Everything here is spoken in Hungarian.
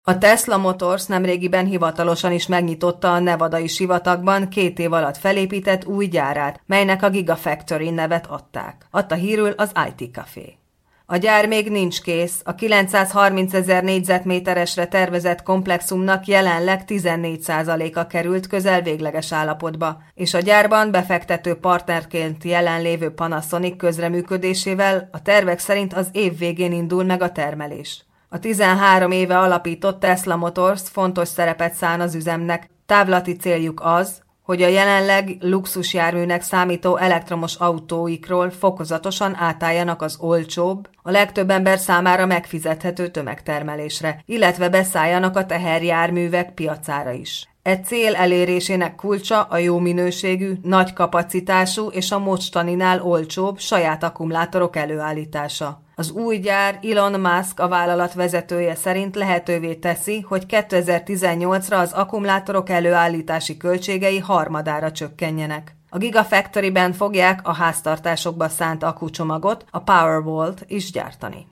A Tesla Motors nemrégiben hivatalosan is megnyitotta a nevadai sivatagban 2 év alatt felépített új gyárát, melynek a Gigafactory nevet adták. Adta hírül az IT Café. A gyár még nincs kész, a 930 000 négyzetméteresre tervezett komplexumnak jelenleg 14%-a került közel végleges állapotba, és a gyárban befektető partnerként jelenlévő Panasonic közreműködésével a tervek szerint az év végén indul meg a termelés. A 13 éve alapított Tesla Motors fontos szerepet szán az üzemnek. Távlati céljuk az, hogy a jelenleg luxusjárműnek számító elektromos autóikról fokozatosan átálljanak az olcsóbb, a legtöbb ember számára megfizethető tömegtermelésre, illetve beszálljanak a teherjárművek piacára is. E cél elérésének kulcsa a jó minőségű, nagy kapacitású és a mostaninál olcsóbb saját akkumulátorok előállítása. Az új gyár Elon Musk, a vállalat vezetője szerint lehetővé teszi, hogy 2018-ra az akkumulátorok előállítási költségei harmadára csökkenjenek. A Gigafactory-ben fogják a háztartásokba szánt akkucsomagot, a Powerwall-t is gyártani.